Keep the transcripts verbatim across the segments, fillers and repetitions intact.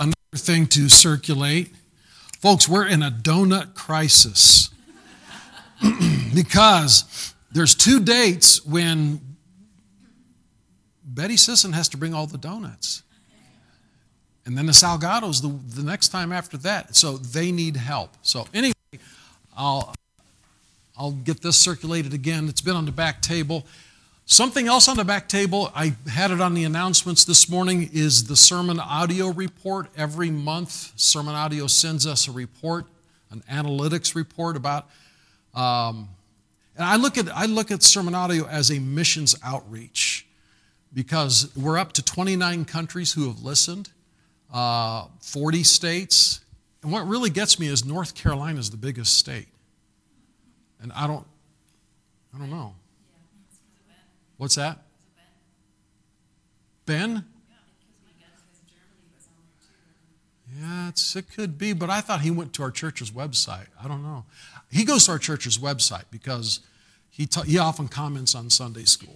another thing to circulate. Folks, we're in a donut crisis because there's two dates when Betty Sisson has to bring all the donuts. And then the Salgados the, the next time after that. So they need help. So anyway, I'll, I'll get this circulated again. It's been on the back table. Something else on the back table, I had it on the announcements this morning, is the Sermon Audio report. Every month, Sermon Audio sends us a report, an analytics report about, um, and I look at I look at Sermon Audio as a missions outreach because we're up to twenty-nine countries who have listened, uh, forty states, and what really gets me is North Carolina is the biggest state, and I don't, I don't know. What's that? Ben? Yeah, it's, it could be, but I thought he went to our church's website. I don't know. He goes to our church's website because he ta- he often comments on Sunday school.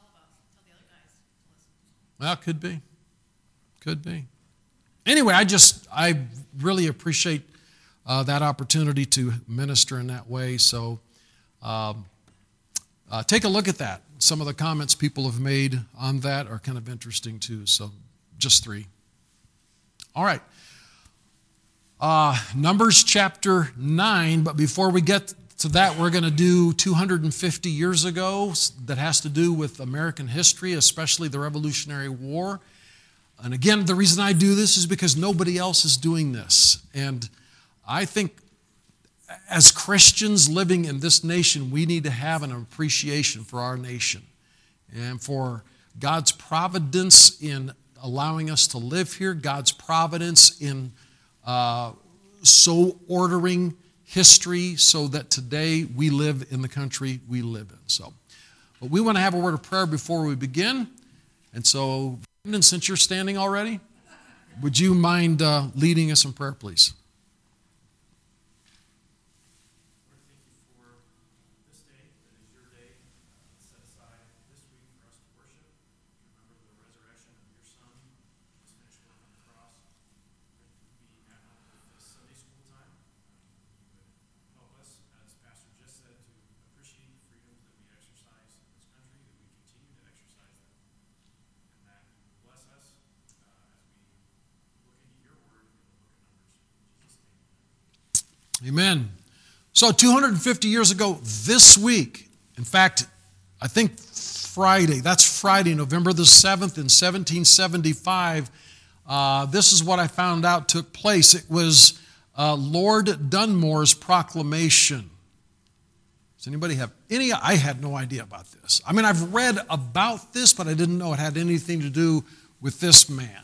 Well, could be. Could be. Anyway, I just, I really appreciate uh, that opportunity to minister in that way. So um, uh, take a look at that. Some of the comments people have made on that are kind of interesting too. So just three. All right. Uh, Numbers chapter nine, but before we get to that, we're going to do two hundred fifty years ago that has to do with American history, especially the Revolutionary War. And again, the reason I do this is because nobody else is doing this. And I think as Christians living in this nation, we need to have an appreciation for our nation and for God's providence in allowing us to live here, God's providence in uh, so ordering history so that today we live in the country we live in. So, but we want to have a word of prayer before we begin. And so, Brendan, since you're standing already, would you mind uh, leading us in prayer, please? Amen. So two hundred fifty years ago this week, in fact, I think Friday, that's Friday, November the seventh in seventeen seventy-five, uh, this is what I found out took place. It was uh, Lord Dunmore's proclamation. Does anybody have any? I had no idea about this. I mean, I've read about this, but I didn't know it had anything to do with this man.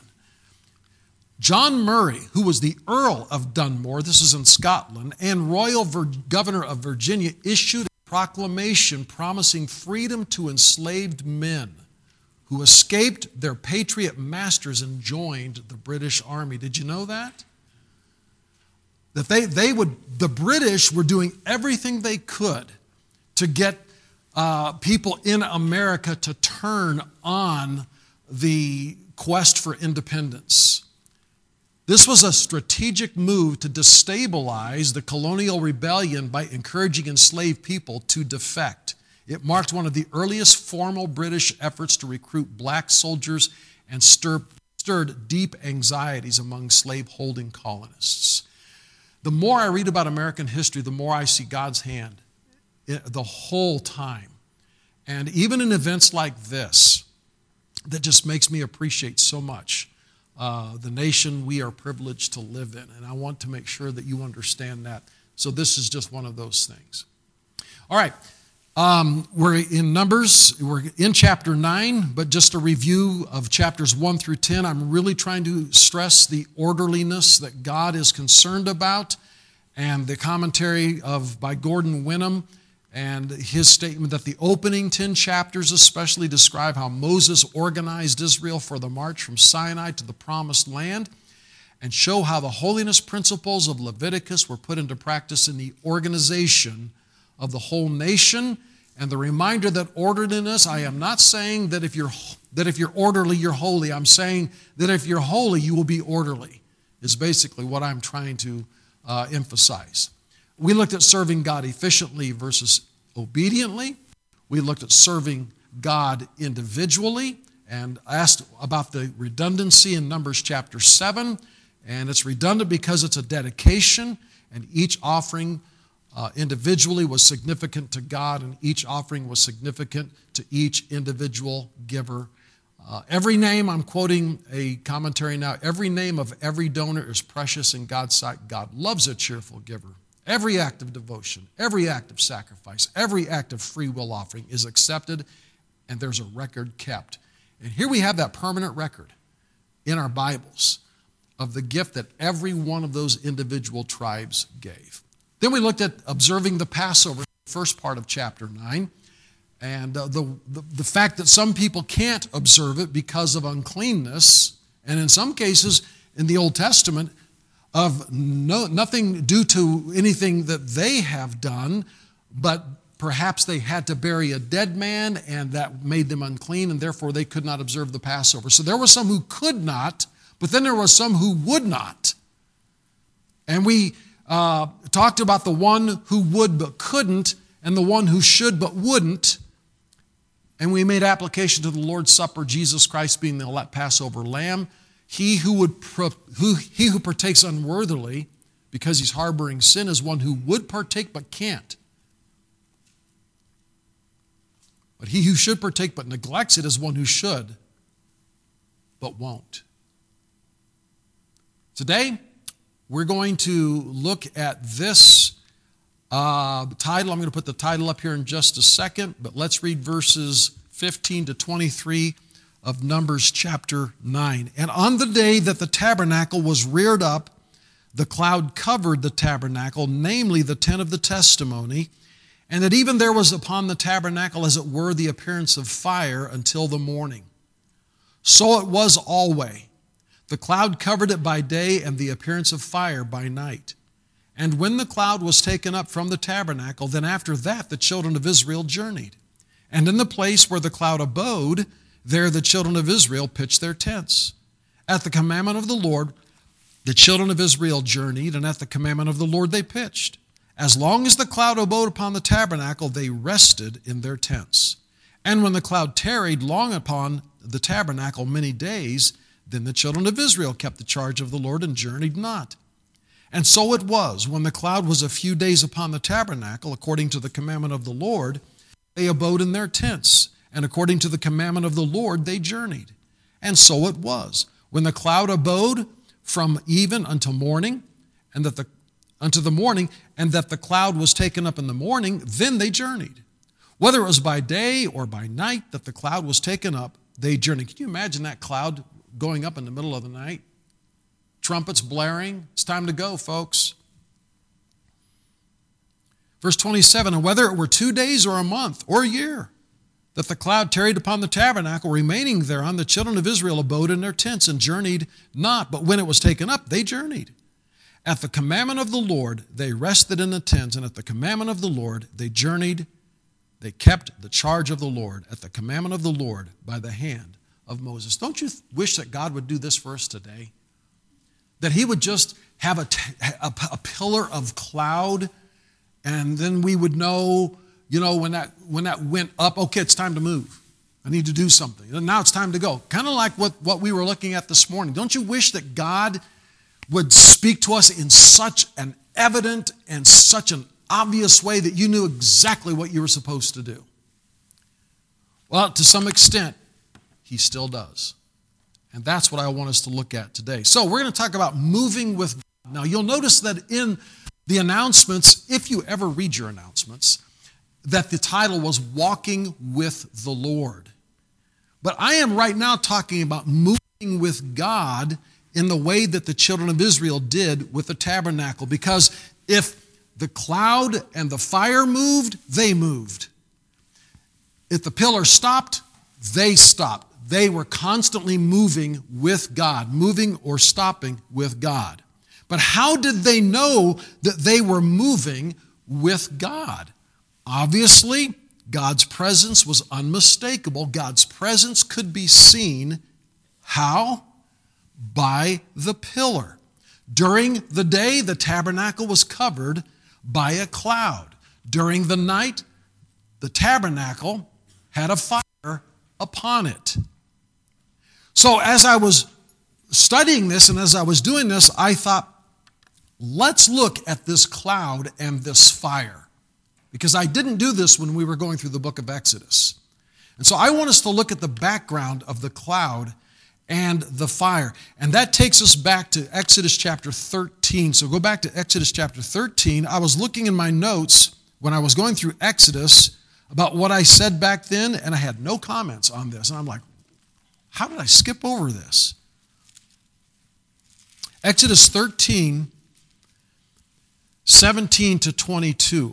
John Murray, who was the Earl of Dunmore, this is in Scotland, and Royal Vir- Governor of Virginia, issued a proclamation promising freedom to enslaved men who escaped their patriot masters and joined the British Army. Did you know that? That they, they would, the British were doing everything they could to get uh, people in America to turn on the quest for independence. This was a strategic move to destabilize the colonial rebellion by encouraging enslaved people to defect. It marked one of the earliest formal British efforts to recruit black soldiers and stir, stirred deep anxieties among slave-holding colonists. The more I read about American history, the more I see God's hand the whole time. And even in events like this, that just makes me appreciate so much Uh, the nation we are privileged to live in. And I want to make sure that you understand that. So this is just one of those things. All right. Um, we're in Numbers. We're in chapter nine, but just a review of chapters one through ten. I'm really trying to stress the orderliness that God is concerned about, and the commentary of by Gordon Wenham and his statement that the opening ten chapters especially describe how Moses organized Israel for the march from Sinai to the Promised Land and show how the holiness principles of Leviticus were put into practice in the organization of the whole nation. And the reminder that orderliness, I am not saying that if you're that if you're orderly, you're holy. I'm saying that if you're holy, you will be orderly. is basically what I'm trying to uh, emphasize. We looked at serving God efficiently versus obediently. We looked at serving God individually and asked about the redundancy in Numbers chapter seven. And it's redundant because it's a dedication, and each offering uh, individually was significant to God, and each offering was significant to each individual giver. Uh, every name, I'm quoting a commentary now, every name of every donor is precious in God's sight. God loves a cheerful giver. Every act of devotion, every act of sacrifice, every act of free will offering is accepted, and there's a record kept. And here we have that permanent record in our Bibles of the gift that every one of those individual tribes gave. Then we looked at observing the Passover, the first part of chapter nine, and uh, the, the, the fact that some people can't observe it because of uncleanness, and in some cases in the Old Testament, of no, nothing due to anything that they have done, but perhaps they had to bury a dead man, and that made them unclean, and therefore they could not observe the Passover. So there were some who could not, but then there were some who would not. And we uh, talked about the one who would but couldn't, and the one who should but wouldn't. And we made application to the Lord's Supper, Jesus Christ being the Passover lamb. He who would who he who partakes unworthily because he's harboring sin is one who would partake but can't. But he who should partake but neglects it is one who should but won't. Today, we're going to look at this uh, title. I'm going to put the title up here in just a second, but let's read verses fifteen to twenty-three of Numbers chapter nine. And on the day that the tabernacle was reared up, the cloud covered the tabernacle, namely the tent of the testimony, and that even there was upon the tabernacle, as it were, the appearance of fire until the morning. So it was always. The cloud covered it by day, and the appearance of fire by night. And when the cloud was taken up from the tabernacle, then after that the children of Israel journeyed. And in the place where the cloud abode, there the children of Israel pitched their tents. At the commandment of the Lord, the children of Israel journeyed, and at the commandment of the Lord they pitched. As long as the cloud abode upon the tabernacle, they rested in their tents. And when the cloud tarried long upon the tabernacle many days, then the children of Israel kept the charge of the Lord and journeyed not. And so it was, when the cloud was a few days upon the tabernacle, according to the commandment of the Lord, they abode in their tents, and according to the commandment of the Lord they journeyed. And so it was, when the cloud abode from even until morning, and that the unto the morning, and that the cloud was taken up in the morning, then they journeyed. Whether it was by day or by night that the cloud was taken up, they journeyed. Can you imagine that cloud going up in the middle of the night? Trumpets blaring. It's time to go, folks. Verse twenty-seven, and whether it were two days or a month or a year, that the cloud tarried upon the tabernacle, remaining thereon, the children of Israel abode in their tents and journeyed not. But when it was taken up, they journeyed. At the commandment of the Lord, they rested in the tents, and at the commandment of the Lord, they journeyed. They kept the charge of the Lord at the commandment of the Lord by the hand of Moses. Don't you wish that God would do this for us today? That he would just have a, t- a, a pillar of cloud, and then we would know, you know, when that when that went up, okay, it's time to move. I need to do something. And now it's time to go. Kind of like what, what we were looking at this morning. Don't you wish that God would speak to us in such an evident and such an obvious way that you knew exactly what you were supposed to do? Well, to some extent, he still does. And that's what I want us to look at today. So we're going to talk about moving with God. Now, you'll notice that in the announcements, if you ever read your announcements, that the title was Walking with the Lord. But I am right now talking about moving with God in the way that the children of Israel did with the tabernacle. Because if the cloud and the fire moved, they moved. If the pillar stopped, they stopped. They were constantly moving with God, moving or stopping with God. But how did they know that they were moving with God? Obviously, God's presence was unmistakable. God's presence could be seen. How? By the pillar. During the day, the tabernacle was covered by a cloud. During the night, the tabernacle had a fire upon it. So as I was studying this and as I was doing this, I thought, let's look at this cloud and this fire. Because I didn't do this when we were going through the book of Exodus. And so I want us to look at the background of the cloud and the fire. And that takes us back to Exodus chapter thirteen. So go back to Exodus chapter thirteen. I was looking in my notes when I was going through Exodus about what I said back then, and I had no comments on this. And I'm like, how did I skip over this? Exodus thirteen, seventeen to twenty-two.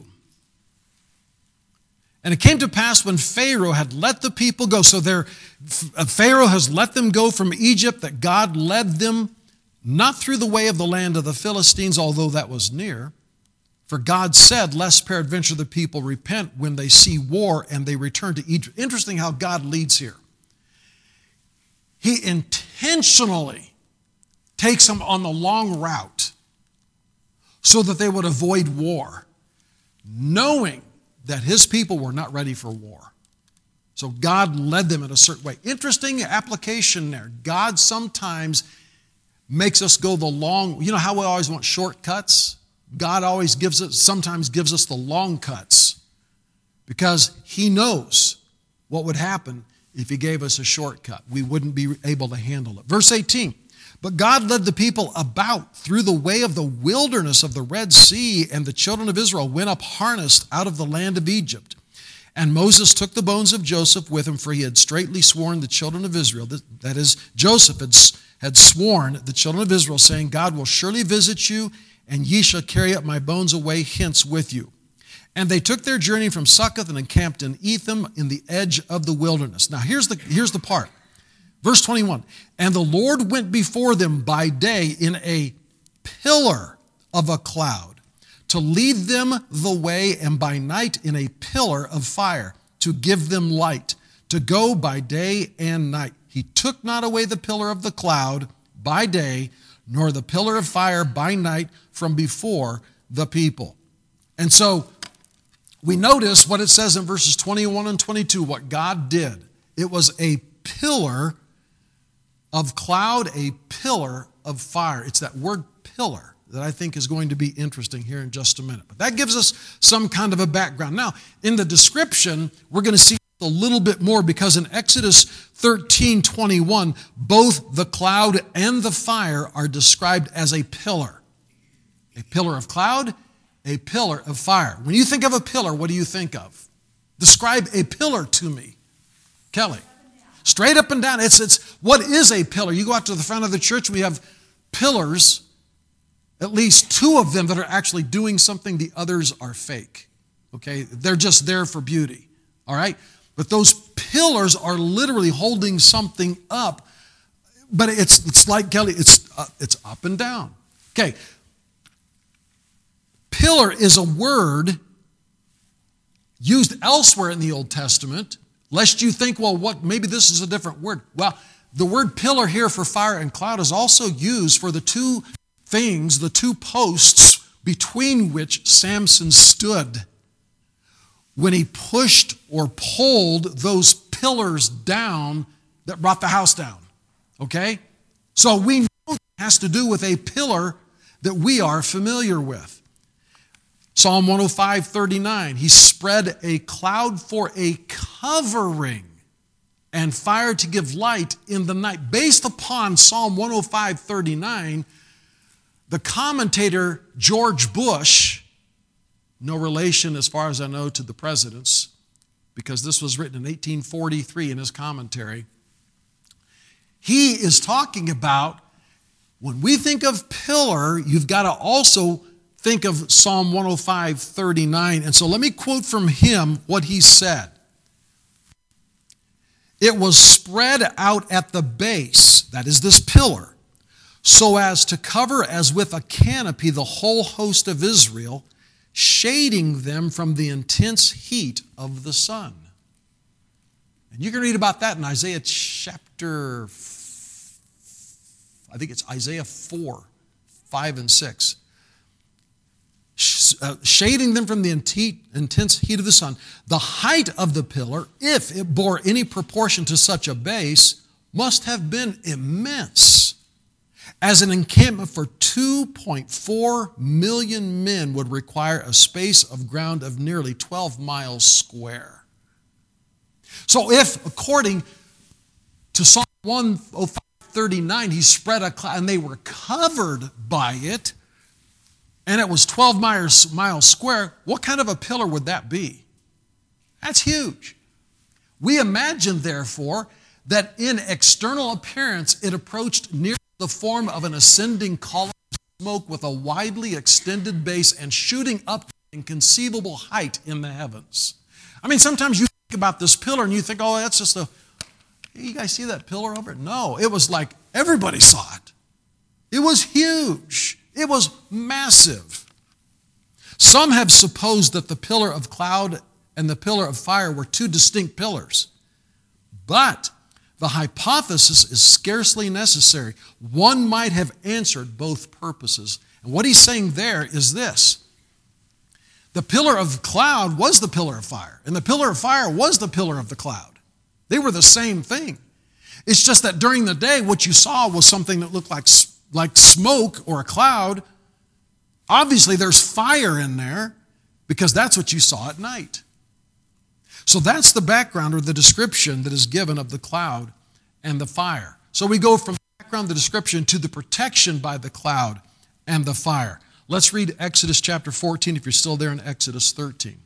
And it came to pass when Pharaoh had let the people go, so there, Pharaoh has let them go from Egypt, that God led them not through the way of the land of the Philistines, although that was near. For God said, lest peradventure the people repent when they see war and they return to Egypt. Interesting how God leads here. He intentionally takes them on the long route so that they would avoid war, knowing that his people were not ready for war. So God led them in a certain way. Interesting application there. God sometimes makes us go the long, you know how we always want shortcuts? God always gives us, sometimes gives us the long cuts because he knows what would happen if he gave us a shortcut. We wouldn't be able to handle it. Verse eighteen. But God led the people about through the way of the wilderness of the Red Sea, and the children of Israel went up harnessed out of the land of Egypt. And Moses took the bones of Joseph with him, for he had straitly sworn the children of Israel, that is, Joseph had, had sworn the children of Israel, saying, God will surely visit you, and ye shall carry up my bones away hence with you. And they took their journey from Succoth and encamped in Etham in the edge of the wilderness. Now here's the, here's the part. Verse twenty-one, and the Lord went before them by day in a pillar of a cloud to lead them the way, and by night in a pillar of fire to give them light, to go by day and night. He took not away the pillar of the cloud by day, nor the pillar of fire by night from before the people. And so we notice what it says in verses twenty-one and twenty-two, what God did. It was a pillar of cloud, a pillar of fire. It's that word pillar that I think is going to be interesting here in just a minute. But that gives us some kind of a background. Now, in the description, we're going to see a little bit more because in Exodus thirteen twenty-one, both the cloud and the fire are described as a pillar. A pillar of cloud, a pillar of fire. When you think of a pillar, what do you think of? Describe a pillar to me. Kelly. Straight up and down. It's, it's, what is a pillar? You go out to the front of the church, we have pillars, at least two of them that are actually doing something, the others are fake. Okay? They're just there for beauty. All right? But those pillars are literally holding something up. But it's, it's like, Kelly, it's, uh, it's up and down. Okay. Pillar is a word used elsewhere in the Old Testament. Lest you think, well, what? Maybe this is a different word. Well, the word pillar here for fire and cloud is also used for the two things, the two posts between which Samson stood when he pushed or pulled those pillars down that brought the house down. Okay? So we know it has to do with a pillar that we are familiar with. Psalm one oh five, thirty-nine, he spread a cloud for a covering and fire to give light in the night. Based upon Psalm one oh five, thirty-nine, the commentator George Bush, no relation as far as I know to the presidents, because this was written in eighteen forty-three in his commentary, he is talking about when we think of pillar, you've got to also think of Psalm one oh five, thirty-nine. And so let me quote from him what he said. It was spread out at the base, that is this pillar, so as to cover as with a canopy the whole host of Israel, shading them from the intense heat of the sun. And you can read about that in Isaiah chapter, I think it's Isaiah four. five and six. Shading them from the intense heat of the sun. The height of the pillar, if it bore any proportion to such a base, must have been immense, as an encampment for two point four million men would require a space of ground of nearly twelve miles square. So if, according to Psalm one oh five thirty-nine, he spread a cloud and they were covered by it, and it was twelve miles, miles square, what kind of a pillar would that be? That's huge. We imagine, therefore, that in external appearance, it approached near the form of an ascending column of smoke with a widely extended base and shooting up to inconceivable height in the heavens. I mean, sometimes you think about this pillar and you think, oh, that's just a, you guys see that pillar over it? No, it was like everybody saw it. It was huge. It was massive. Some have supposed that the pillar of cloud and the pillar of fire were two distinct pillars. But the hypothesis is scarcely necessary. One might have answered both purposes. And what he's saying there is this. The pillar of cloud was the pillar of fire, and the pillar of fire was the pillar of the cloud. They were the same thing. It's just that during the day, what you saw was something that looked like like smoke or a cloud. Obviously, there's fire in there because that's what you saw at night. So that's the background or the description that is given of the cloud and the fire. So we go from the background, the description, to the protection by the cloud and the fire. Let's read Exodus chapter fourteen if you're still there in Exodus thirteen.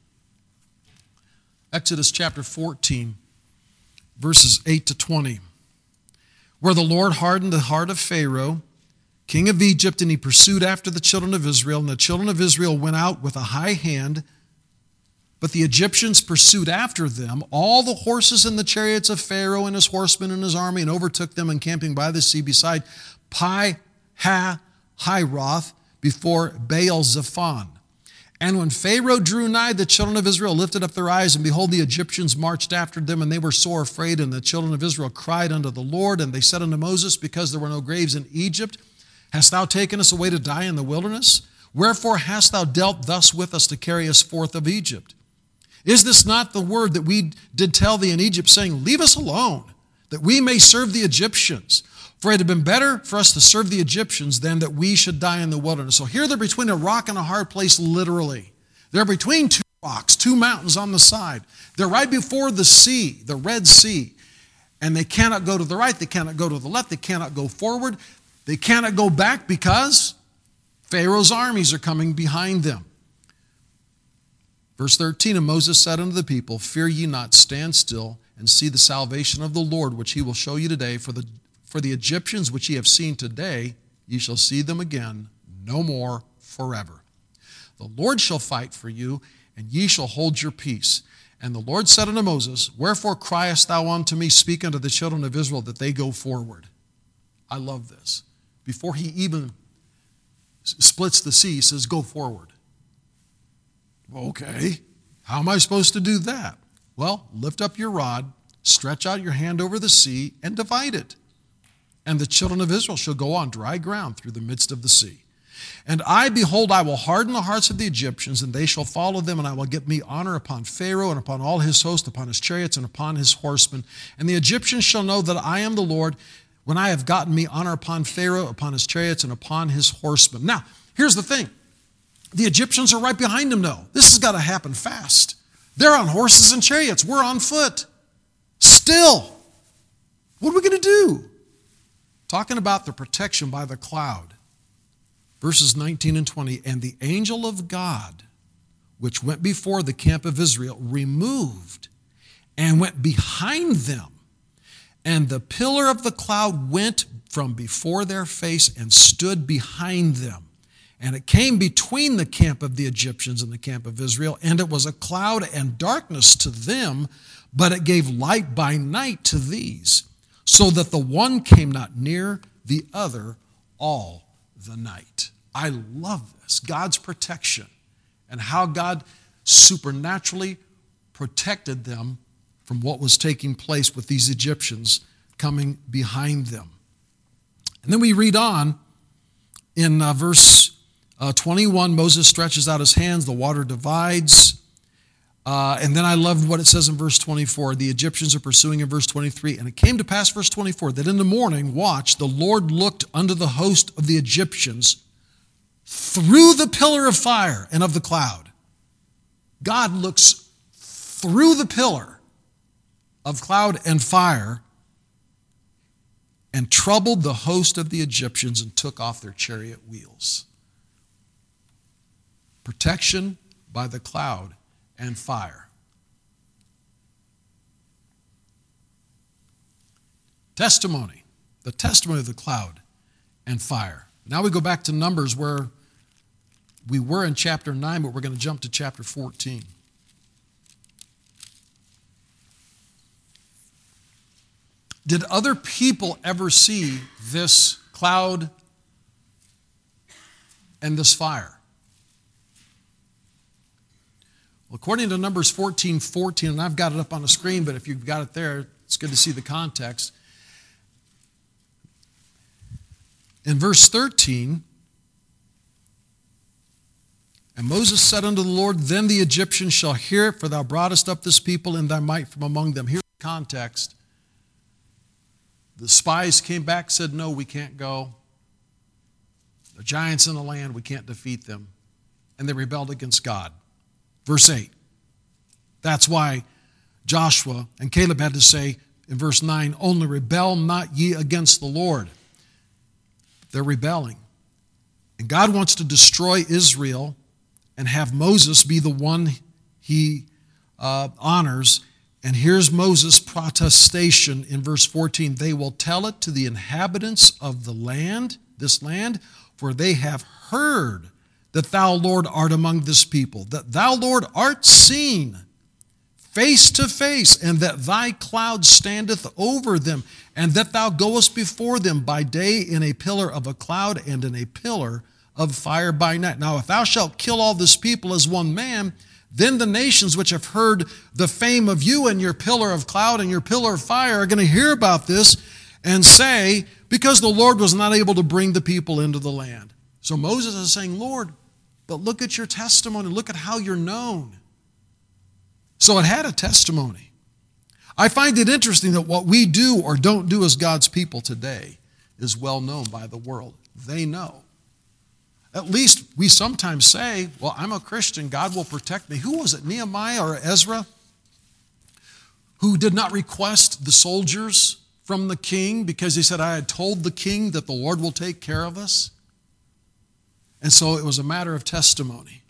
Exodus chapter fourteen, verses eight to twenty. Where the Lord hardened the heart of Pharaoh, king of Egypt, and he pursued after the children of Israel. And the children of Israel went out with a high hand, but the Egyptians pursued after them all the horses and the chariots of Pharaoh and his horsemen and his army, and overtook them encamping by the sea beside Pi-hahiroth before Baal-zephon. And when Pharaoh drew nigh, the children of Israel lifted up their eyes, and behold, the Egyptians marched after them, and they were sore afraid. And the children of Israel cried unto the Lord, and they said unto Moses, because there were no graves in Egypt, hast thou taken us away to die in the wilderness? Wherefore hast thou dealt thus with us to carry us forth of Egypt? Is this not the word that we did tell thee in Egypt, saying, leave us alone, that we may serve the Egyptians? For it had been better for us to serve the Egyptians than that we should die in the wilderness. So here they're between a rock and a hard place, literally. They're between two rocks, two mountains on the side. They're right before the sea, the Red Sea. And they cannot go to the right, they cannot go to the left, they cannot go forward. They cannot go back because Pharaoh's armies are coming behind them. Verse thirteen, and Moses said unto the people, fear ye not, stand still, and see the salvation of the Lord, which he will show you today. For the, for the Egyptians which ye have seen today, ye shall see them again, no more forever. The Lord shall fight for you, and ye shall hold your peace. And the Lord said unto Moses, wherefore criest thou unto me? Speak unto the children of Israel that they go forward. I love this. Before he even splits the sea, he says, go forward. Okay, how am I supposed to do that? Well, lift up your rod, stretch out your hand over the sea, and divide it. And the children of Israel shall go on dry ground through the midst of the sea. And I, behold, I will harden the hearts of the Egyptians, and they shall follow them, and I will get me honor upon Pharaoh, and upon all his host, upon his chariots, and upon his horsemen. And the Egyptians shall know that I am the Lord, when I have gotten me honor upon Pharaoh, upon his chariots, and upon his horsemen. Now, here's the thing. The Egyptians are right behind him now. This has got to happen fast. They're on horses and chariots. We're on foot. Still, what are we going to do? Talking about the protection by the cloud. Verses nineteen and twenty, and the angel of God, which went before the camp of Israel, removed and went behind them. And the pillar of the cloud went from before their face and stood behind them. And it came between the camp of the Egyptians and the camp of Israel, and it was a cloud and darkness to them, but it gave light by night to these, so that the one came not near the other all the night. I love this, God's protection, and how God supernaturally protected them from what was taking place with these Egyptians coming behind them. And then we read on in uh, verse uh, twenty-one, Moses stretches out his hands, the water divides. Uh, and then I love what it says in verse twenty-four. The Egyptians are pursuing in verse twenty-three. And it came to pass, verse twenty-four, that in the morning, watch, the Lord looked unto the host of the Egyptians through the pillar of fire and of the cloud. God looks through the pillar of cloud and fire and troubled the host of the Egyptians and took off their chariot wheels. Protection by the cloud and fire. Testimony. The testimony of the cloud and fire. Now we go back to Numbers where we were in chapter nine, but we're going to jump to chapter fourteen. Did other people ever see this cloud and this fire? Well, according to Numbers fourteen fourteen, and I've got it up on the screen, but if you've got it there, it's good to see the context. In verse thirteen, and Moses said unto the Lord, then the Egyptians shall hear it, for thou broughtest up this people in thy might from among them. Here's the context. The spies came back, said, no, we can't go. The giants in the land, we can't defeat them. And they rebelled against God. Verse eight. That's why Joshua and Caleb had to say in verse nine, only rebel not ye against the Lord. They're rebelling. And God wants to destroy Israel and have Moses be the one he uh, honors. And here's Moses' protestation in verse fourteen. They will tell it to the inhabitants of the land, this land, for they have heard that thou, Lord, art among this people, that thou, Lord, art seen face to face, and that thy cloud standeth over them, and that thou goest before them by day in a pillar of a cloud and in a pillar of fire by night. Now, if thou shalt kill all this people as one man, then the nations which have heard the fame of you and your pillar of cloud and your pillar of fire are going to hear about this and say, because the Lord was not able to bring the people into the land. So Moses is saying, Lord, but look at your testimony. Look at how you're known. So it had a testimony. I find it interesting that what we do or don't do as God's people today is well known by the world. They know. At least we sometimes say, well, I'm a Christian, God will protect me. Who was it, Nehemiah or Ezra, who did not request the soldiers from the king because he said, I had told the king that the Lord will take care of us? And so it was a matter of testimony.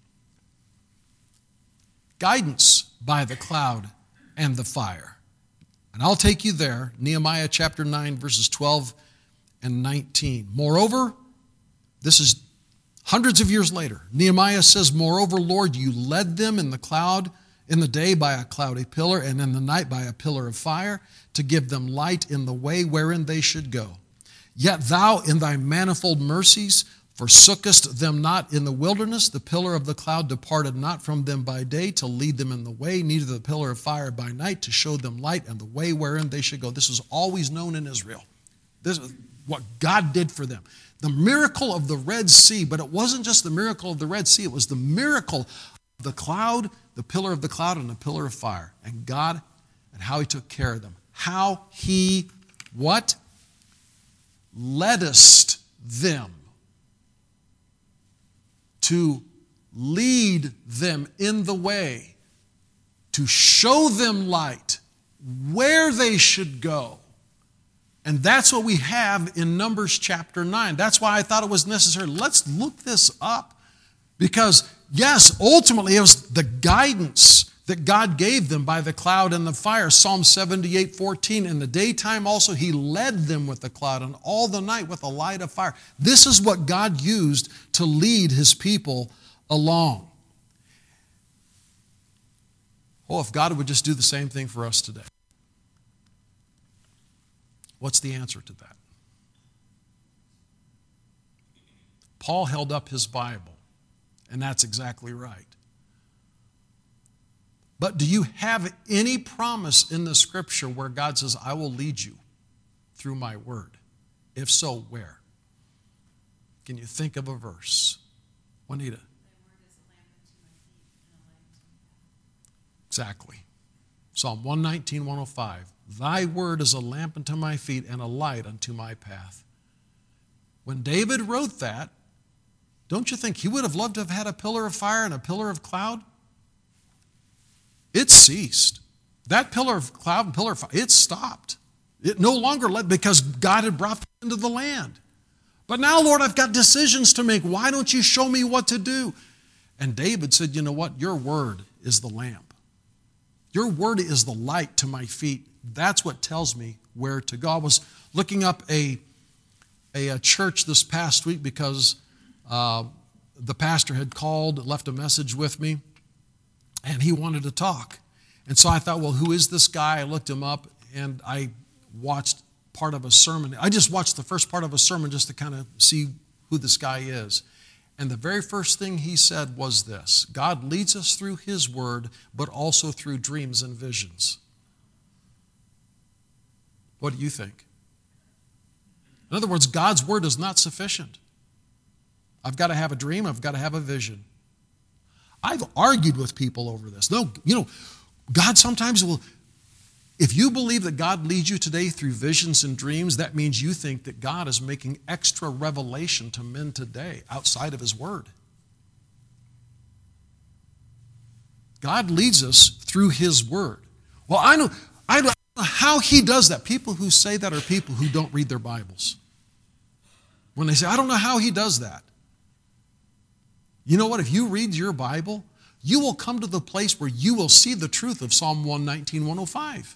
Guidance by the cloud and the fire. And I'll take you there, Nehemiah chapter nine, verses twelve and nineteen. Moreover, this is hundreds of years later. Nehemiah says, moreover, Lord, you led them in the cloud in the day by a cloudy pillar, and in the night by a pillar of fire, to give them light in the way wherein they should go. Yet thou in thy manifold mercies forsookest them not in the wilderness. The pillar of the cloud departed not from them by day to lead them in the way, neither the pillar of fire by night to show them light and the way wherein they should go. This was always known in Israel. This is what God did for them. The miracle of the Red Sea, but it wasn't just the miracle of the Red Sea, it was the miracle of the cloud, the pillar of the cloud, and the pillar of fire. And God, and how he took care of them. How he, what? Leddest them. To lead them in the way, to show them light, where they should go. And that's what we have in Numbers chapter nine. That's why I thought it was necessary. Let's look this up. Because, yes, ultimately it was the guidance that God gave them by the cloud and the fire. Psalm seventy-eight fourteen, in the daytime also he led them with the cloud, and all the night with a light of fire. This is what God used to lead his people along. Oh, if God would just do the same thing for us today. What's the answer to that? Paul held up his Bible, and that's exactly right. But do you have any promise in the Scripture where God says, I will lead you through my word? If so, where? Can you think of a verse? Juanita. Exactly. Psalm one nineteen, one oh five. Thy word is a lamp unto my feet and a light unto my path. When David wrote that, don't you think he would have loved to have had a pillar of fire and a pillar of cloud? It ceased. That pillar of cloud and pillar of fire, it stopped. It no longer led because God had brought them into the land. But now, Lord, I've got decisions to make. Why don't you show me what to do? And David said, you know what? Your word is the lamp. Your word is the light to my feet. That's what tells me where to go. I was looking up a, a, a church this past week because uh, the pastor had called, left a message with me, and he wanted to talk. And so I thought, well, who is this guy? I looked him up, and I watched part of a sermon. I just watched the first part of a sermon just to kind of see who this guy is. And the very first thing he said was this: God leads us through his word, but also through dreams and visions. What do you think? In other words, God's word is not sufficient. I've got to have a dream. I've got to have a vision. I've argued with people over this. No, you know, God sometimes will, if you believe that God leads you today through visions and dreams, that means you think that God is making extra revelation to men today outside of his word. God leads us through his word. Well, I know, I don't know how he does that. People who say that are people who don't read their Bibles. When they say, I don't know how he does that. You know what? If you read your Bible, you will come to the place where you will see the truth of Psalm one nineteen, one oh five.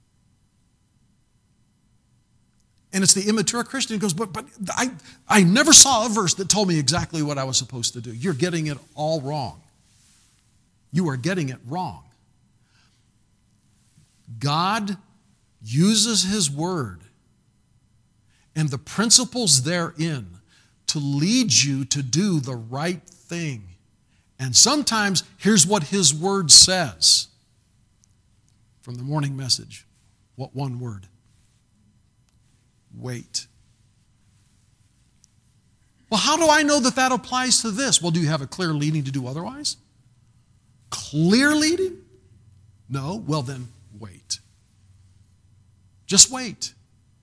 And it's the immature Christian who goes, but, but I, I never saw a verse that told me exactly what I was supposed to do. You're getting it all wrong. You are getting it wrong. God uses his word and the principles therein to lead you to do the right thing. And sometimes, here's what his word says from the morning message. What one word? Wait. Well, how do I know that that applies to this? Well, do you have a clear leading to do otherwise? Clear leading? No? Well, then wait. Just wait.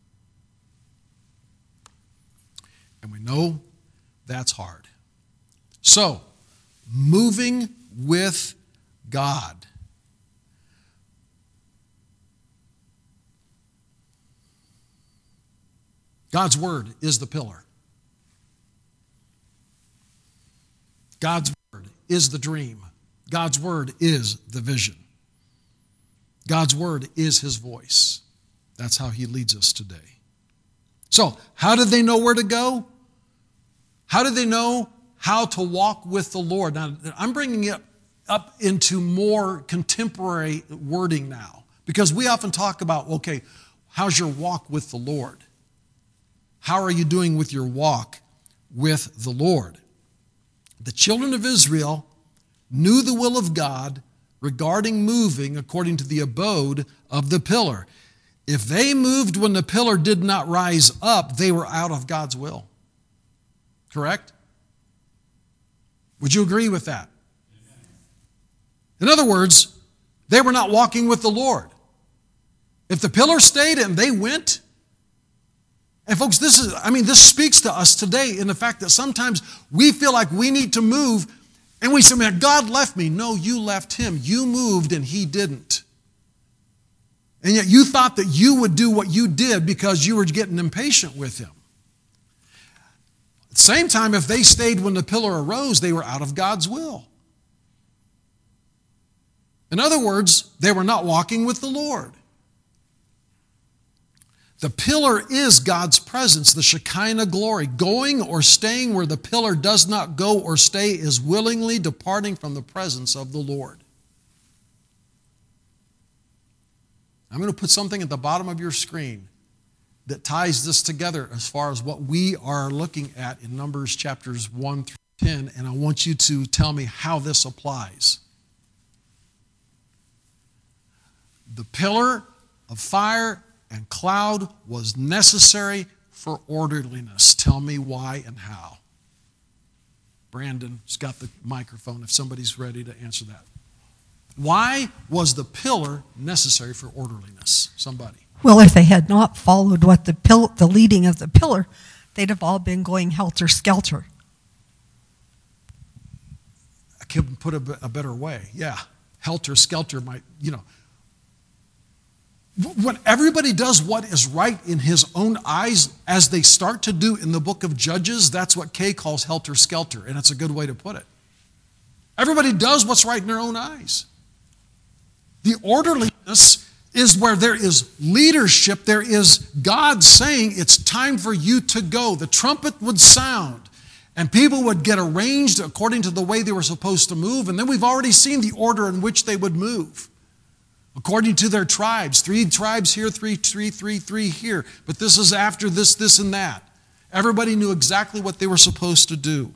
And we know that's hard. So, moving with God. God's word is the pillar. God's word is the dream. God's word is the vision. God's word is his voice. That's how he leads us today. So, how did they know where to go? How did they know how to walk with the Lord? Now, I'm bringing it up into more contemporary wording now, because we often talk about, okay, how's your walk with the Lord? How are you doing with your walk with the Lord? The children of Israel knew the will of God regarding moving according to the abode of the pillar. If they moved when the pillar did not rise up, they were out of God's will. Correct? Would you agree with that? In other words, they were not walking with the Lord. If the pillar stayed and they went, and folks, this is, I mean, this speaks to us today in the fact that sometimes we feel like we need to move and we say, man, God left me. No, you left him. You moved and he didn't. And yet you thought that you would do what you did because you were getting impatient with him. At the same time, if they stayed when the pillar arose, they were out of God's will. In other words, they were not walking with the Lord. The pillar is God's presence, the Shekinah glory. Going or staying where the pillar does not go or stay is willingly departing from the presence of the Lord. I'm going to put something at the bottom of your screen that ties this together as far as what we are looking at in Numbers chapters one through ten, and I want you to tell me how this applies. The pillar of fire and cloud was necessary for orderliness. Tell me why and how. Brandon's got the microphone if somebody's ready to answer that. Why was the pillar necessary for orderliness? Somebody. Well, if they had not followed what the pill, the leading of the pillar, they'd have all been going helter-skelter. I can put a, a better way. Yeah, helter-skelter might, you know. When everybody does what is right in his own eyes, as they start to do in the book of Judges, that's what Kay calls helter-skelter, and it's a good way to put it. Everybody does what's right in their own eyes. The orderliness is where there is leadership, there is God saying it's time for you to go. The trumpet would sound, and people would get arranged according to the way they were supposed to move, and then we've already seen the order in which they would move. According to their tribes, three tribes here, three, three, three, three here. But this is after this, this, and that. Everybody knew exactly what they were supposed to do.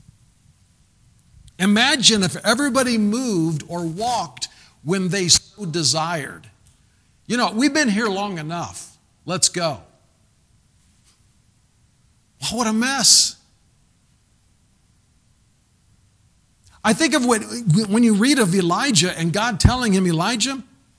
Imagine if everybody moved or walked when they so desired. You know, we've been here long enough. Let's go. Oh, what a mess. I think of what, when you read of Elijah and God telling him, Elijah,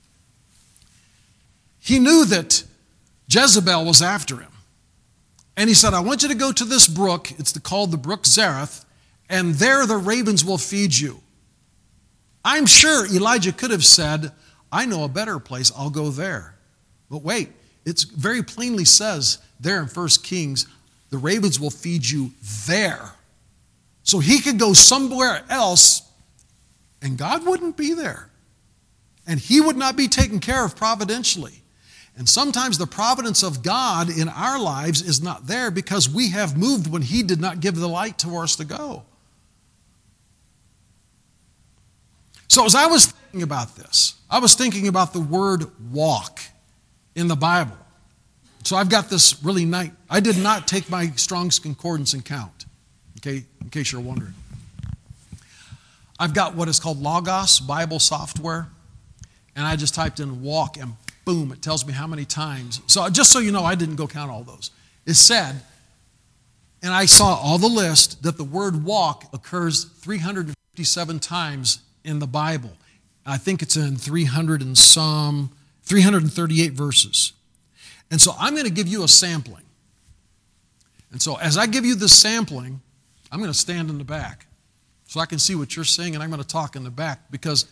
he knew that Jezebel was after him. And he said, I want you to go to this brook. It's called the brook Zareth, and there the ravens will feed you. I'm sure Elijah could have said, I know a better place. I'll go there. But wait, it very plainly says there in First Kings, the ravens will feed you there. So he could go somewhere else, and God wouldn't be there. And he would not be taken care of providentially. And sometimes the providence of God in our lives is not there because we have moved when he did not give the light to us to go. So as I was thinking about this, I was thinking about the word walk in the Bible. So I've got this really nice, I did not take my Strong's Concordance and count, okay, in case you're wondering. I've got what is called Logos Bible software, and I just typed in walk, and boom, it tells me how many times. So just so you know, I didn't go count all those. It said, and I saw all the list, that the word walk occurs three hundred fifty-seven times in the Bible. I think it's in three hundred and some, three hundred thirty-eight verses. And so I'm going to give you a sampling. And so as I give you this sampling, I'm going to stand in the back so I can see what you're saying, and I'm going to talk in the back because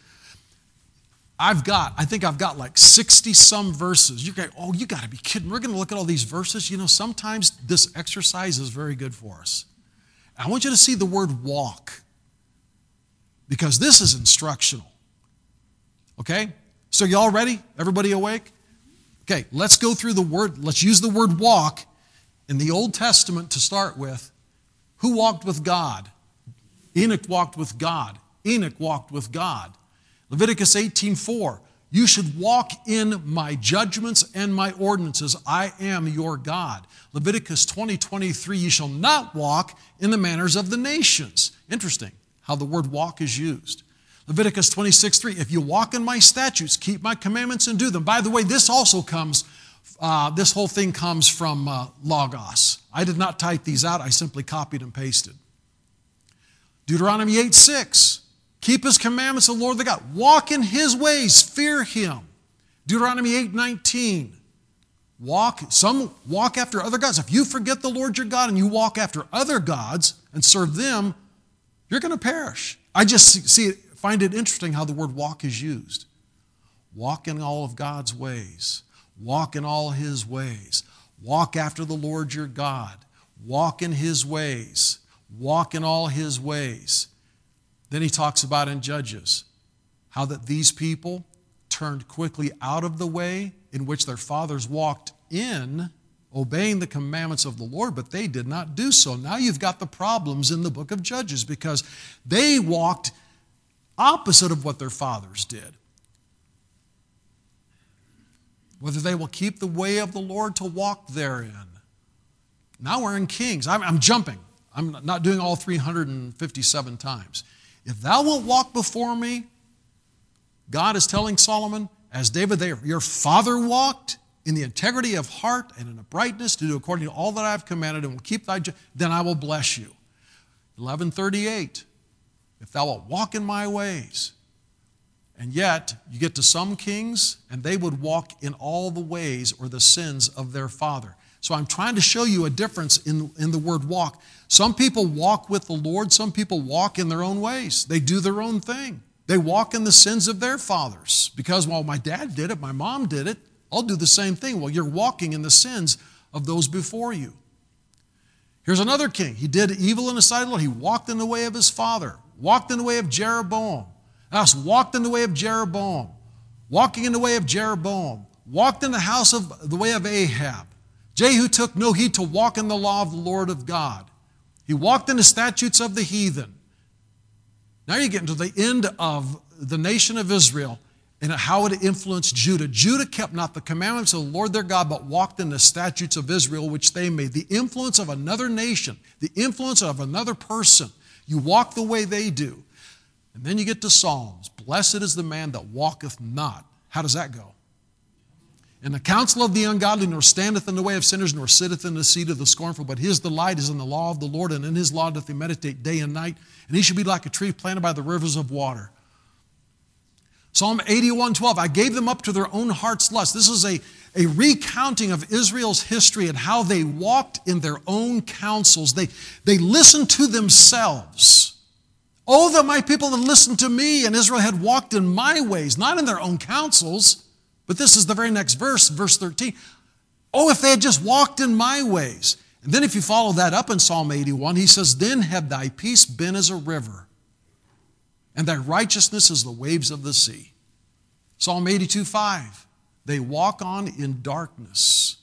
I've got, I think I've got like sixty some verses. You go, oh, you got to be kidding. We're going to look at all these verses. You know, sometimes this exercise is very good for us. I want you to see the word walk because this is instructional. Okay? So y'all ready? Everybody awake? Okay, let's go through the word. Let's use the word walk in the Old Testament to start with. Who walked with God? Enoch walked with God. Enoch walked with God. Leviticus eighteen four, you should walk in my judgments and my ordinances. I am your God. Leviticus twenty twenty-three, you shall not walk in the manners of the nations. Interesting how the word walk is used. Leviticus twenty-six three, if you walk in my statutes, keep my commandments and do them. By the way, this also comes, uh, this whole thing comes from uh, Logos. I did not type these out. I simply copied and pasted. Deuteronomy eight six, keep his commandments, the Lord the God. Walk in his ways, fear him. Deuteronomy eight nineteen, walk, some walk after other gods. If you forget the Lord your God and you walk after other gods and serve them, you're going to perish. I just see, see it, find it interesting how the word walk is used. Walk in all of God's ways. Walk in all his ways. Walk after the Lord your God. Walk in his ways. Walk in all his ways. Then he talks about in Judges how that these people turned quickly out of the way in which their fathers walked in, obeying the commandments of the Lord, but they did not do so. Now you've got the problems in the book of Judges because they walked opposite of what their fathers did. Whether they will keep the way of the Lord to walk therein. Now we're in Kings. I'm, I'm jumping. I'm not doing all three hundred fifty-seven times. If thou wilt walk before me, God is telling Solomon, as David, they, your father walked in the integrity of heart and in uprightness to do according to all that I have commanded and will keep thy, then I will bless you. eleven thirty-eight, if thou wilt walk in my ways. And yet, you get to some kings, and they would walk in all the ways or the sins of their father. So I'm trying to show you a difference in, in the word walk. Some people walk with the Lord. Some people walk in their own ways. They do their own thing. They walk in the sins of their fathers. Because, well, my dad did it, my mom did it, I'll do the same thing. Well, you're walking in the sins of those before you. Here's another king. He did evil in the sight of the Lord. He walked in the way of his father. Walked in the way of Jeroboam. Us walked in the way of Jeroboam, walking in the way of Jeroboam, walked in the house of the way of Ahab. Jehu took no heed to walk in the law of the Lord of God. He walked in the statutes of the heathen. Now you're getting to the end of the nation of Israel and how it influenced Judah. Judah kept not the commandments of the Lord their God, but walked in the statutes of Israel, which they made. The influence of another nation, the influence of another person. You walk the way they do. And then you get to Psalms. Blessed is the man that walketh not. How does that go? In the counsel of the ungodly, nor standeth in the way of sinners, nor sitteth in the seat of the scornful. But his delight is in the law of the Lord, and in his law doth he meditate day and night. And he shall be like a tree planted by the rivers of water. Psalm eighty-one twelve, I gave them up to their own heart's lust. This is a, a recounting of Israel's history and how they walked in their own counsels. They, they listened to themselves. Oh, that my people had listened to me, and Israel had walked in my ways, not in their own counsels. But this is the very next verse, verse thirteen. Oh, if they had just walked in my ways. And then if you follow that up in Psalm eighty-one, he says, then had thy peace been as a river, and thy righteousness as the waves of the sea. Psalm eighty-two five, they walk on in darkness.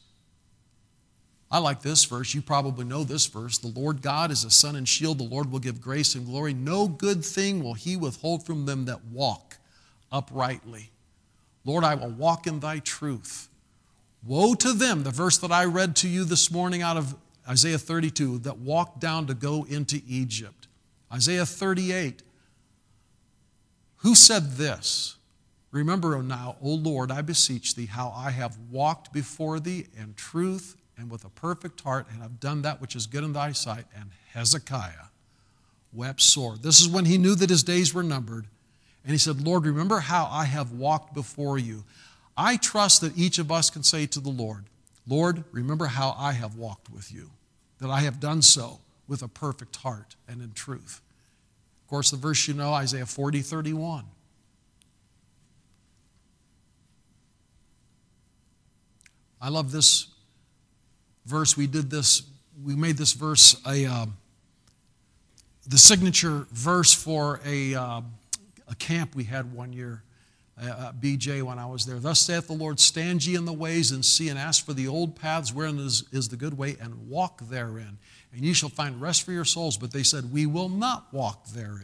I like this verse. You probably know this verse. The Lord God is a sun and shield. The Lord will give grace and glory. No good thing will he withhold from them that walk uprightly. Lord, I will walk in thy truth. Woe to them, the verse that I read to you this morning out of Isaiah thirty-two, that walked down to go into Egypt. Isaiah thirty-eight, who said this? Remember now, O Lord, I beseech thee, how I have walked before thee in truth and with a perfect heart, and have done that which is good in thy sight. And Hezekiah wept sore. This is when he knew that his days were numbered. And he said, Lord, remember how I have walked before you. I trust that each of us can say to the Lord, Lord, remember how I have walked with you, that I have done so with a perfect heart and in truth. Of course, the verse you know, Isaiah forty thirty-one. I love this verse. We did this, we made this verse a uh, the signature verse for a, uh, a camp we had one year at B J when I was there. Thus saith the Lord, stand ye in the ways and see, and ask for the old paths wherein is, is the good way, and walk therein, and ye shall find rest for your souls. But they said, we will not walk therein.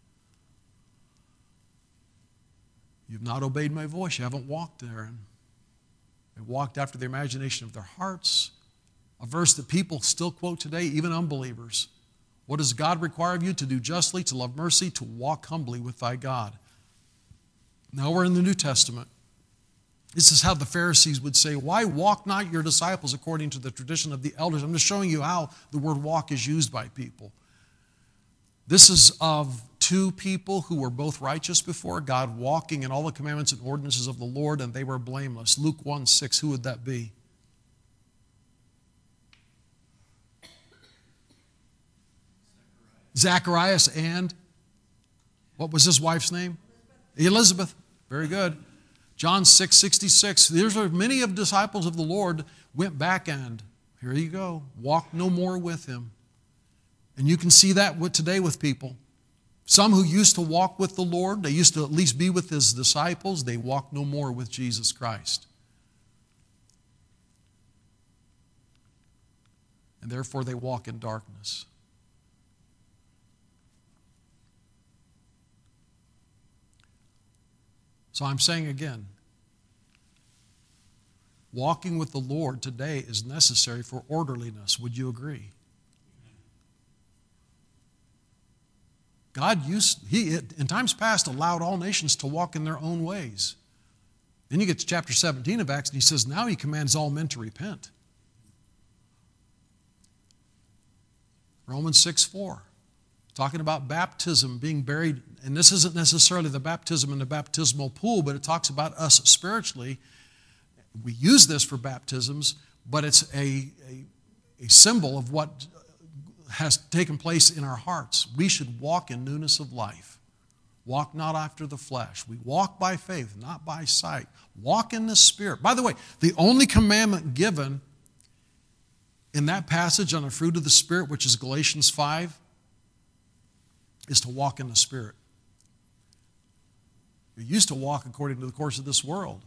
You've not obeyed my voice. You haven't walked therein. They walked after the imagination of their hearts. A verse that people still quote today, even unbelievers. What does God require of you? To do justly, to love mercy, to walk humbly with thy God. Now we're in the New Testament. This is how the Pharisees would say, why walk not your disciples according to the tradition of the elders? I'm just showing you how the word walk is used by people. This is of two people who were both righteous before God, walking in all the commandments and ordinances of the Lord, and they were blameless. Luke one six, who would that be? Zacharias and, what was his wife's name? Elizabeth. Very good. John six sixty-six. There's many of the disciples of the Lord went back and, here you go, walk no more with him. And you can see that today with people. Some who used to walk with the Lord, they used to at least be with his disciples, they walk no more with Jesus Christ. And therefore they walk in darkness. So I'm saying again, walking with the Lord today is necessary for orderliness. Would you agree? God used, he, in times past, allowed all nations to walk in their own ways. Then you get to chapter seventeen of Acts, and he says, now he commands all men to repent. Romans six four. talking about baptism, being buried. And this isn't necessarily the baptism in the baptismal pool, but it talks about us spiritually. We use this for baptisms, but it's a, a, a symbol of what has taken place in our hearts. We should walk in newness of life. Walk not after the flesh. We walk by faith, not by sight. Walk in the Spirit. By the way, the only commandment given in that passage on the fruit of the Spirit, which is Galatians five, is to walk in the Spirit. We used to walk according to the course of this world.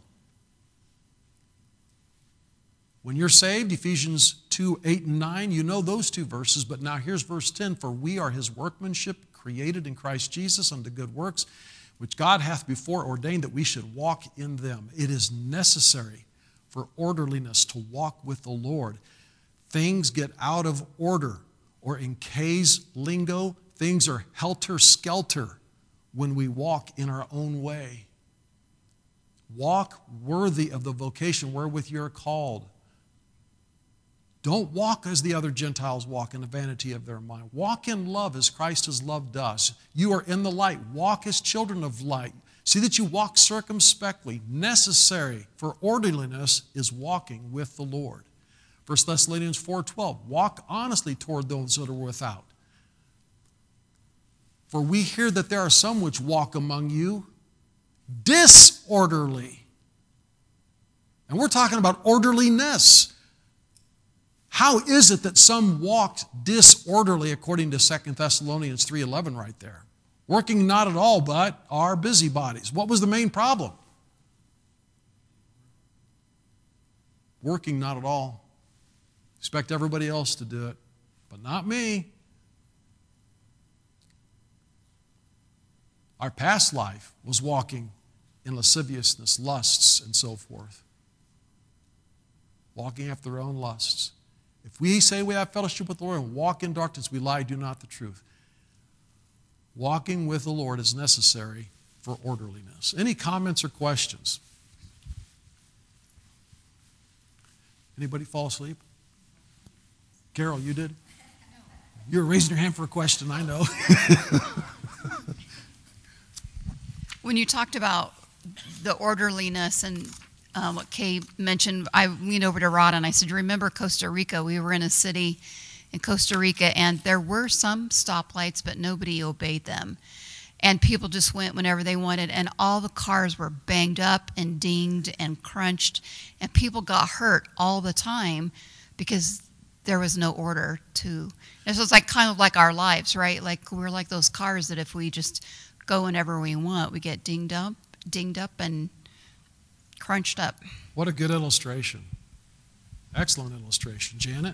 When you're saved, Ephesians two, eight, and nine, you know those two verses, but now here's verse ten. For we are his workmanship, created in Christ Jesus unto good works, which God hath before ordained that we should walk in them. It is necessary for orderliness to walk with the Lord. Things get out of order, or in Kay's lingo, things are helter-skelter when we walk in our own way. Walk worthy of the vocation wherewith you are called. Don't walk as the other Gentiles walk in the vanity of their mind. Walk in love as Christ has loved us. You are in the light. Walk as children of light. See that you walk circumspectly. Necessary for orderliness is walking with the Lord. First Thessalonians four twelve, walk honestly toward those that are without. For we hear that there are some which walk among you disorderly. And we're talking about orderliness. How is it that some walked disorderly according to Second Thessalonians three eleven right there? Working not at all, but are busybodies. What was the main problem? Working not at all. Expect everybody else to do it, but not me. Our past life was walking in lasciviousness, lusts, and so forth. Walking after their own lusts. If we say we have fellowship with the Lord and walk in darkness, we lie, do not the truth. Walking with the Lord is necessary for orderliness. Any comments or questions? Anybody fall asleep? Carol, you did? You were raising your hand for a question, I know. When you talked about the orderliness and um, what Kay mentioned, I leaned over to Rod and I said, remember Costa Rica? We were in a city in Costa Rica and there were some stoplights, but nobody obeyed them. And people just went whenever they wanted, and all the cars were banged up and dinged and crunched, and people got hurt all the time because there was no order to. And so it's like kind of like our lives, right? Like we're like those cars that if we just go whenever we want, we get dinged up, dinged up and crunched up. What a good illustration. Excellent illustration. Janet?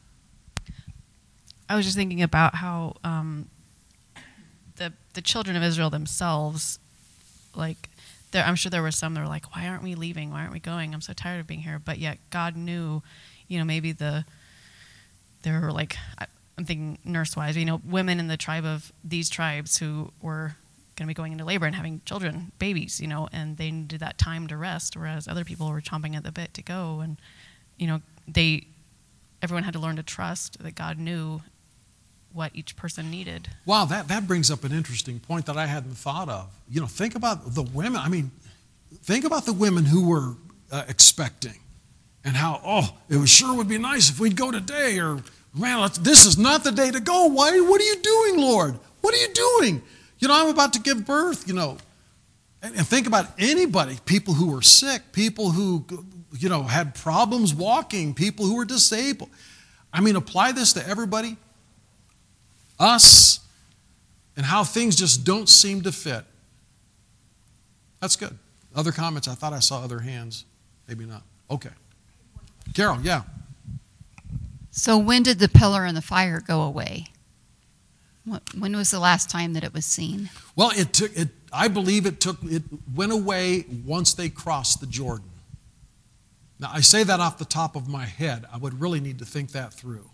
I was just thinking about how um, the the children of Israel themselves, like, there, I'm sure there were some that were like, why aren't we leaving? Why aren't we going? I'm so tired of being here. But yet God knew, you know, maybe the, there were like, I'm thinking nurse-wise, you know, women in the tribe of these tribes who were going to be going into labor and having children, babies, you know, and they needed that time to rest, whereas other people were chomping at the bit to go. And, you know, they, everyone had to learn to trust that God knew what each person needed. Wow, that, that brings up an interesting point that I hadn't thought of. You know, think about the women. I mean, think about the women who were uh, expecting and how, oh, it was sure would be nice if we'd go today, or, man, let's, this is not the day to go. Why? What are you doing, Lord? What are you doing? You know, I'm about to give birth, you know. And, and think about anybody, people who were sick, people who, you know, had problems walking, people who were disabled. I mean, apply this to everybody. Us, and how things just don't seem to fit. That's good. Other comments? I thought I saw other hands. Maybe not. Okay. Carol, yeah. So when did the pillar and the fire go away? When was the last time that it was seen? Well, it took. It. I believe it took. It went away once they crossed the Jordan. Now, I say that off the top of my head. I would really need to think that through.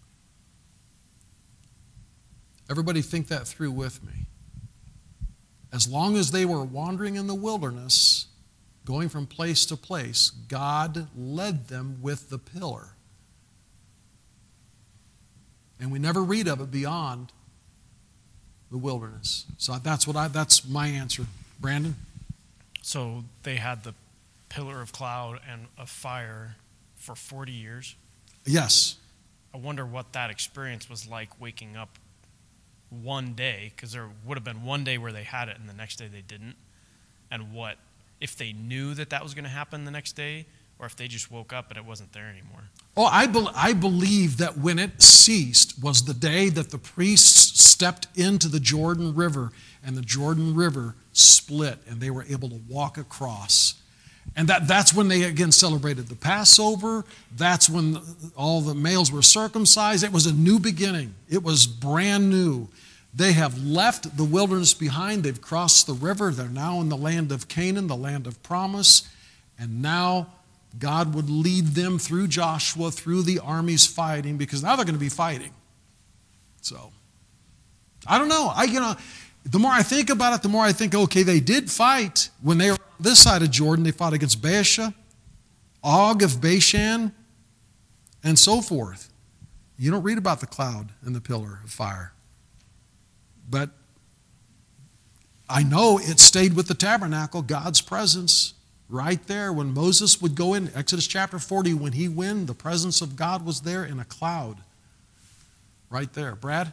Everybody think that through with me. As long as they were wandering in the wilderness, going from place to place, God led them with the pillar. And we never read of it beyond the wilderness. So that's what I that's my answer. Brandon? So they had the pillar of cloud and of fire for forty years. Yes. I wonder what that experience was like waking up one day, because there would have been one day where they had it and the next day they didn't. And what, if they knew that that was going to happen the next day, or if they just woke up and it wasn't there anymore. Oh, I, be, I believe that when it ceased was the day that the priests stepped into the Jordan River and the Jordan River split and they were able to walk across. And that, that's when they again celebrated the Passover. That's when all the males were circumcised. It was a new beginning. It was brand new. They have left the wilderness behind. They've crossed the river. They're now in the land of Canaan, the land of promise. And now God would lead them through Joshua, through the armies fighting, because now they're going to be fighting. So, I don't know. I, you know, the more I think about it, the more I think, okay, they did fight. When they were on this side of Jordan, they fought against Baasha, Og of Bashan, and so forth. You don't read about the cloud and the pillar of fire. But I know it stayed with the tabernacle, God's presence, right there. When Moses would go in, Exodus chapter forty, when he went, the presence of God was there in a cloud. Right there. Brad?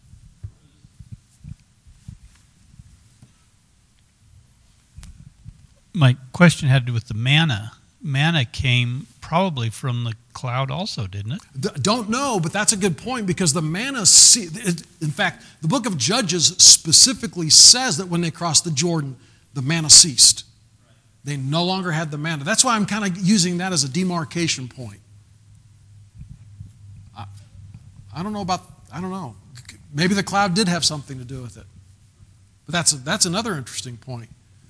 My question had to do with the manna. Manna came probably from the cloud also, didn't it? D- don't know, but that's a good point, because the manna, ce- in fact, the book of Judges specifically says that when they crossed the Jordan, the manna ceased. They no longer had the manna. That's why I'm kind of using that as a demarcation point. I, I don't know about, I don't know. Maybe the cloud did have something to do with it. But that's, a, that's another interesting point.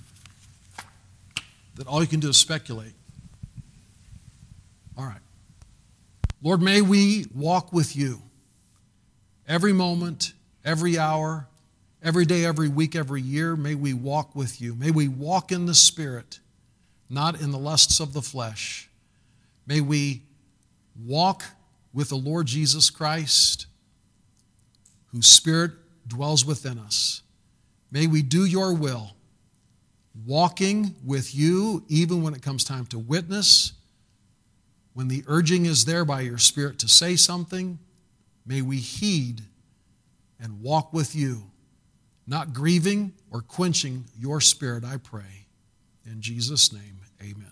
That all you can do is speculate. All right. Lord, may we walk with you every moment, every hour, every day, every week, every year. May we walk with you. May we walk in the Spirit, not in the lusts of the flesh. May we walk with the Lord Jesus Christ, whose Spirit dwells within us. May we do your will, walking with you even when it comes time to witness. When the urging is there by your Spirit to say something, may we heed and walk with you, not grieving or quenching your Spirit, I pray. In Jesus' name, amen.